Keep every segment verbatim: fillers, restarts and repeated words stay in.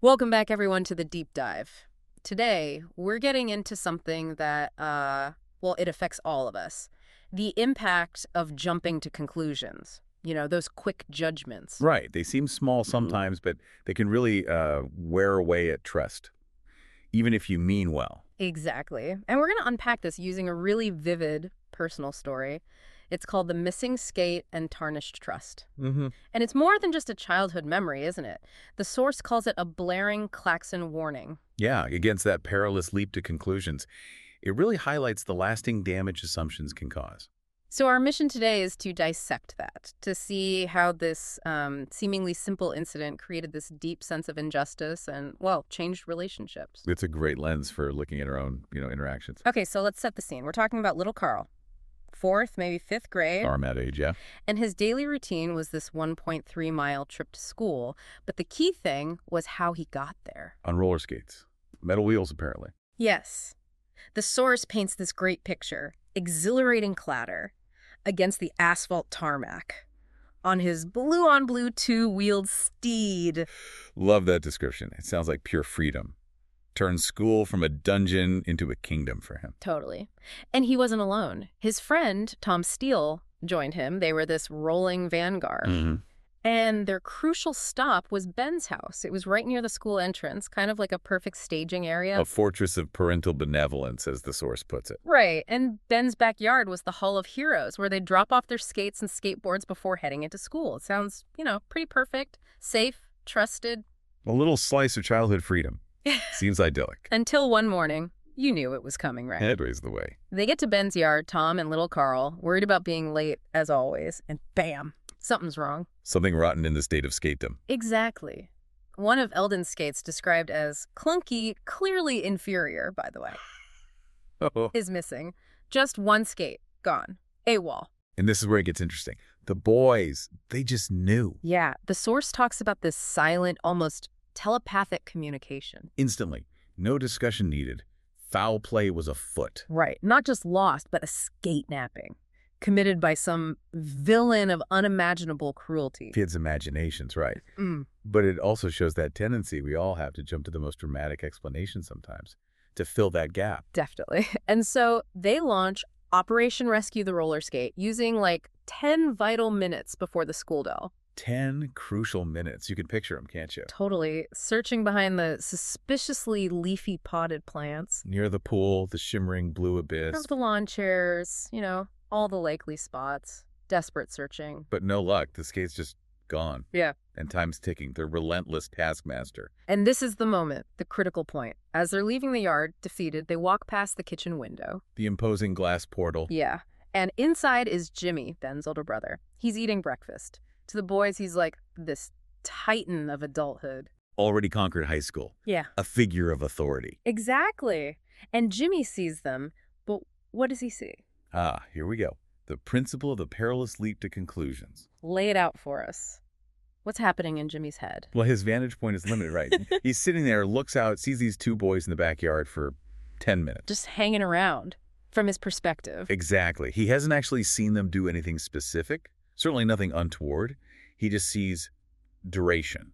Welcome back, everyone, to the deep dive. Today, we're getting into something that, uh, well, it affects all of us. The impact of jumping to conclusions. You know, those quick judgments. Right. They seem small sometimes, but they can really uh, wear away at trust, even if you mean well. Exactly. And we're going to unpack this using a really vivid personal story. It's called The Missing Skate and Tarnished Trust. Mm-hmm. And it's more than just a childhood memory, isn't it? The source calls it a blaring klaxon warning. Yeah, against that perilous leap to conclusions. It really highlights the lasting damage assumptions can cause. So our mission today is to dissect that, to see how this um, seemingly simple incident created this deep sense of injustice and, well, changed relationships. It's a great lens for looking at our own, you know, interactions. Okay, so let's set the scene. We're talking about little Carl, fourth, maybe fifth grade. Arm at age, yeah. And his daily routine was this one point three mile trip to school. But the key thing was how he got there. On roller skates. Metal wheels, apparently. Yes. The source paints this great picture, exhilarating clatter against the asphalt tarmac on his blue-on-blue two-wheeled steed. Love that description. It sounds like pure freedom. Turns school from a dungeon into a kingdom for him. Totally. And he wasn't alone. His friend, Tom Steele, joined him. They were this rolling vanguard. Mm-hmm. And their crucial stop was Ben's house. It was right near the school entrance, kind of like a perfect staging area. A fortress of parental benevolence, as the source puts it. Right. And Ben's backyard was the Hall of Heroes, where they'd drop off their skates and skateboards before heading into school. It sounds, you know, pretty perfect, safe, trusted. A little slice of childhood freedom. Seems idyllic. Until one morning, you knew it was coming, right? Headway's the way. They get to Ben's yard, Tom and little Carl, worried about being late, as always, and bam, something's wrong. Something rotten in the state of skatedom. Exactly. One of Eldon's skates, described as clunky, clearly inferior, by the way, Oh. is missing. Just one skate, gone. AWOL. And this is where it gets interesting. The boys, they just knew. Yeah, the source talks about this silent, almost telepathic communication. Instantly. No discussion needed. Foul play was afoot. Right. Not just lost, but a skate napping, committed by some villain of unimaginable cruelty. Kids' imaginations, right. Mm. But it also shows that tendency we all have to jump to the most dramatic explanation sometimes, to fill that gap. Definitely. And so they launch Operation Rescue the Roller Skate using like ten vital minutes before the school bell. Ten crucial minutes. You can picture them, can't you? Totally. Searching behind the suspiciously leafy potted plants. Near the pool, the shimmering blue abyss. The lawn chairs, you know, all the likely spots. Desperate searching. But no luck. The skate's just gone. Yeah. And time's ticking. The relentless taskmaster. And this is the moment, the critical point. As they're leaving the yard, defeated, they walk past the kitchen window. The imposing glass portal. Yeah. And inside is Jimmy, Ben's older brother. He's eating breakfast. To the boys, he's like this titan of adulthood. Already conquered high school. Yeah. A figure of authority. Exactly. And Jimmy sees them, but what does he see? Ah, here we go. The principle of the perilous leap to conclusions. Lay it out for us. What's happening in Jimmy's head? Well, his vantage point is limited, right? He's sitting there, looks out, sees these two boys in the backyard for ten minutes. Just hanging around from his perspective. Exactly. He hasn't actually seen them do anything specific. Certainly nothing untoward. He just sees duration,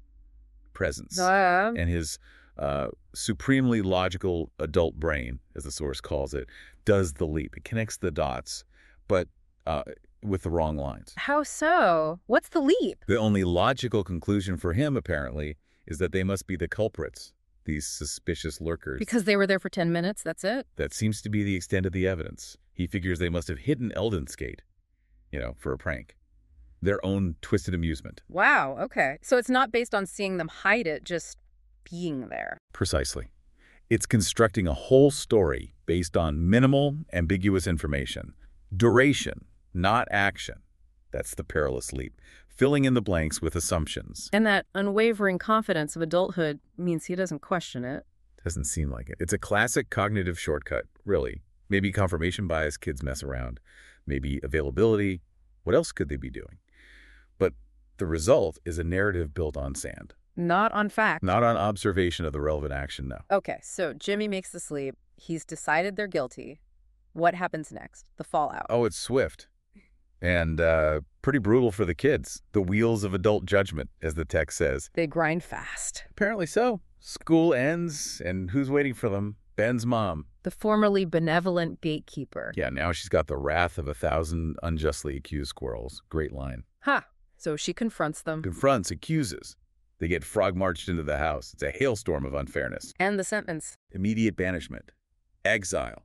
presence, Uh, and his uh, supremely logical adult brain, as the source calls it, does the leap. It connects the dots, but uh, with the wrong lines. how so? What's the leap? The only logical conclusion for him, apparently, is that they must be the culprits, these suspicious lurkers. Because they were there for ten minutes, that's it? That seems to be the extent of the evidence. He figures they must have hidden Eldon's skate, you know, for a prank. Their own twisted amusement. Wow, okay. So it's not based on seeing them hide it, just being there. Precisely. It's constructing a whole story based on minimal, ambiguous information. Duration, not action. That's the perilous leap. Filling in the blanks with assumptions. And that unwavering confidence of adulthood means he doesn't question it. Doesn't seem like it. It's a classic cognitive shortcut, really. Maybe confirmation bias, kids mess around. Maybe availability. What else could they be doing? But the result is a narrative built on sand. Not on fact. Not on observation of the relevant action, no. Okay, so Jimmy makes the sleep. He's decided they're guilty. What happens next? The fallout. Oh, it's swift. And uh, pretty brutal for the kids. The wheels of adult judgment, as the text says. They grind fast. Apparently so. School ends, and who's waiting for them? Ben's mom. The formerly benevolent gatekeeper. Yeah, now she's got the wrath of a thousand unjustly accused squirrels. Great line. Ha! So she confronts them. Confronts, accuses. They get frog-marched into the house. It's a hailstorm of unfairness. And the sentence. Immediate banishment. Exile.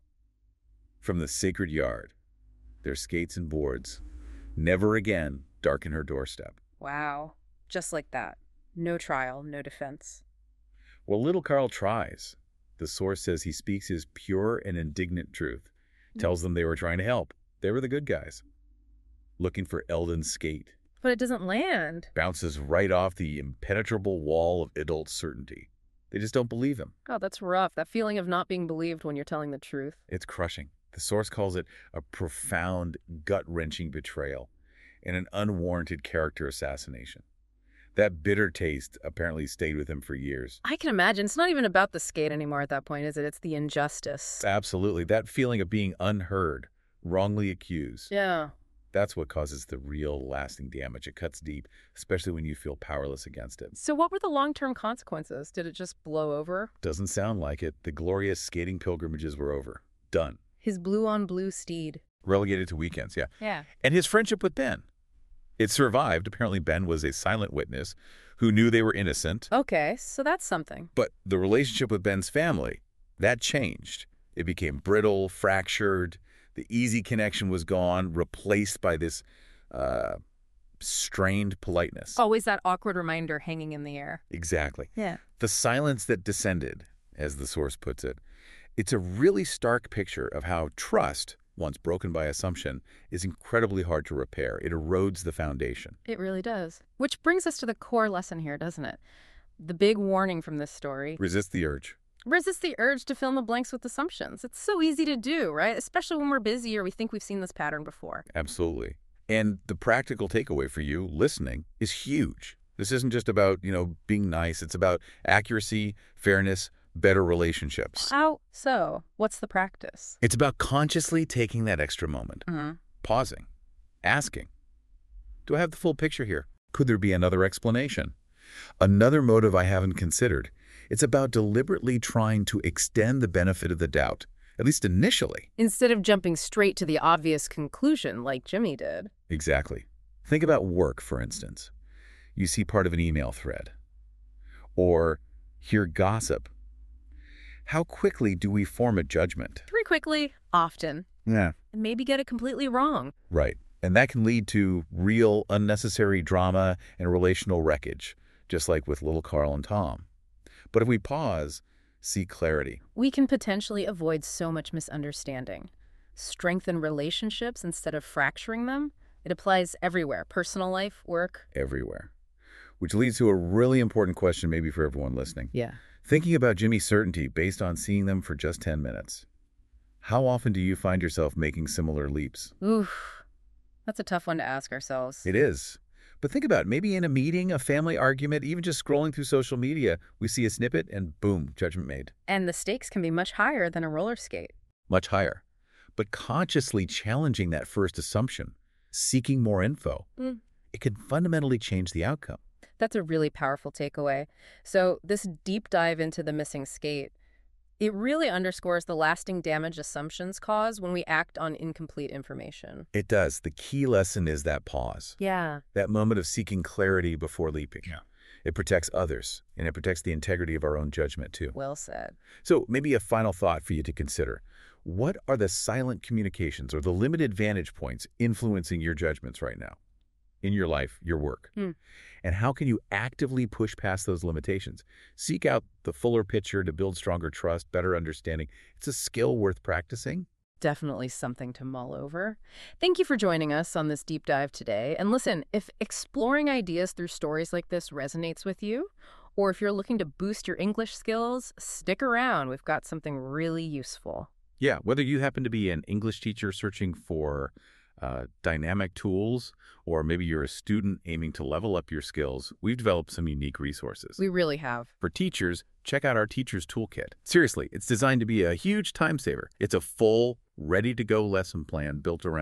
From the sacred yard. Their skates and boards. Never again darken her doorstep. Wow. Just like that. No trial, no defense. Well, little Carl tries. The source says he speaks his pure and indignant truth. Tells them they were trying to help. They were the good guys. Looking for Eldon's skate. But it doesn't land. Bounces right off the impenetrable wall of adult certainty. They just don't believe him. Oh, that's rough. That feeling of not being believed when you're telling the truth. It's crushing. The source calls it a profound, gut-wrenching betrayal and an unwarranted character assassination. That bitter taste apparently stayed with him for years. I can imagine. It's not even about the skate anymore at that point, is it? It's the injustice. Absolutely. That feeling of being unheard, wrongly accused. Yeah. That's what causes the real lasting damage. It cuts deep, especially when you feel powerless against it. So what were the long-term consequences? Did it just blow over? Doesn't sound like it. The glorious skating pilgrimages were over. Done. His blue-on-blue steed. Relegated to weekends, yeah. Yeah. And his friendship with Ben. It survived. Apparently, Ben was a silent witness who knew they were innocent. Okay, so that's something. But the relationship with Ben's family, that changed. It became brittle, fractured. The easy connection was gone, replaced by this uh, strained politeness. Always that awkward reminder hanging in the air. Exactly. Yeah. The silence that descended, as the source puts it. It's a really stark picture of how trust, once broken by assumption, is incredibly hard to repair. It erodes the foundation. It really does. Which brings us to the core lesson here, doesn't it? The big warning from this story. Resist the urge. Resist the urge to fill in the blanks with assumptions. It's so easy to do, right? Especially when we're busy or we think we've seen this pattern before. Absolutely. And the practical takeaway for you, listening, is huge. This isn't just about, you know, being nice. It's about accuracy, fairness, better relationships. How so? What's the practice? It's about consciously taking that extra moment, Mm-hmm. pausing, asking, do I have the full picture here? Could there be another explanation? Another motive I haven't considered. It's about deliberately trying to extend the benefit of the doubt, at least initially. Instead of jumping straight to the obvious conclusion like Jimmy did. Exactly. Think about work, for instance. You see part of an email thread, or hear gossip. How quickly do we form a judgment? Pretty quickly, often, Yeah. and maybe get it completely wrong. Right. And that can lead to real unnecessary drama and relational wreckage, just like with little Carl and Tom. But if we pause, seek clarity. We can potentially avoid so much misunderstanding. Strengthen relationships instead of fracturing them. It applies everywhere, personal life, work. Everywhere. Which leads to a really important question maybe for everyone listening. Yeah. Thinking about Jimmy's certainty based on seeing them for just ten minutes. How often do you find yourself making similar leaps? Oof. That's a tough one to ask ourselves. It is. But think about it. Maybe in a meeting, a family argument, even just scrolling through social media, we see a snippet and boom, judgment made. And the stakes can be much higher than a roller skate. Much higher. But consciously challenging that first assumption, seeking more info, Mm. it can fundamentally change the outcome. That's a really powerful takeaway. So this deep dive into the missing skate, it really underscores the lasting damage assumptions cause when we act on incomplete information. It does. The key lesson is that pause, Yeah. that moment of seeking clarity before leaping. Yeah. It protects others, and it protects the integrity of our own judgment, too. Well said. So maybe a final thought for you to consider. What are the silent communications or the limited vantage points influencing your judgments right now in your life, your work? Hmm. And how can you actively push past those limitations? Seek out the fuller picture to build stronger trust, better understanding. It's a skill worth practicing. Definitely something to mull over. Thank you for joining us on this deep dive today. And listen, if exploring ideas through stories like this resonates with you, or if you're looking to boost your English skills, stick around. We've got something really useful. Yeah, whether you happen to be an English teacher searching for uh, dynamic tools, or maybe you're a student aiming to level up your skills, we've developed some unique resources. We really have. For teachers, check out our Teacher's Toolkit. Seriously, it's designed to be a huge time saver. It's a full, ready-to-go lesson plan built around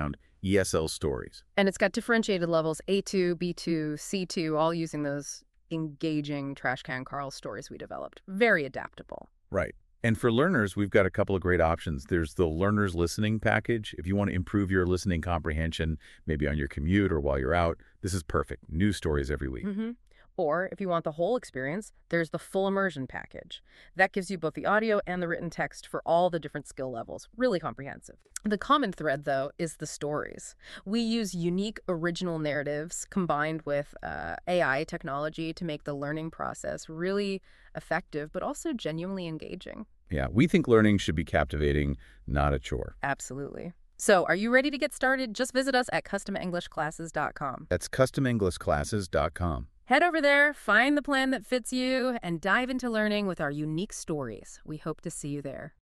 E S L stories. And it's got differentiated levels, A two, B two, C two, all using those engaging Trash Can Carl stories we developed. Very adaptable. Right. And for learners, we've got a couple of great options. There's the Learners Listening package. If you want to improve your listening comprehension, maybe on your commute or while you're out, this is perfect. New stories every week. Mm-hmm. Or if you want the whole experience, there's the Full Immersion package. That gives you both the audio and the written text for all the different skill levels. Really comprehensive. The common thread, though, is the stories. We use unique original narratives combined with uh, A I technology to make the learning process really effective, but also genuinely engaging. Yeah, we think learning should be captivating, not a chore. Absolutely. So, are you ready to get started? Just visit us at custom english classes dot com. That's custom english classes dot com. Head over there, find the plan that fits you, and dive into learning with our unique stories. We hope to see you there.